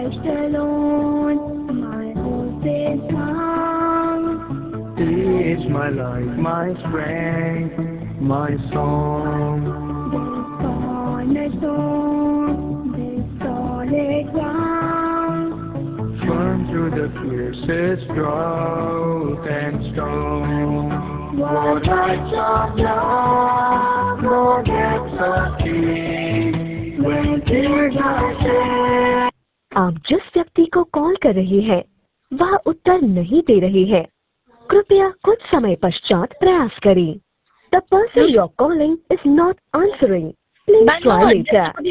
left alone, my hope is found. He is my life, my strength, my song. This cornerstone, this solid ground. Firm through the fiercest drought and storm. What heights of love, what depths of peace, when tears are shed. आप जिस व्यक्ति को call कर रही हैं, वह उत्तर नहीं दे रही है। कृपया कुछ समय पश्चात प्रयास करें। The person you're calling is not answering. Please try later.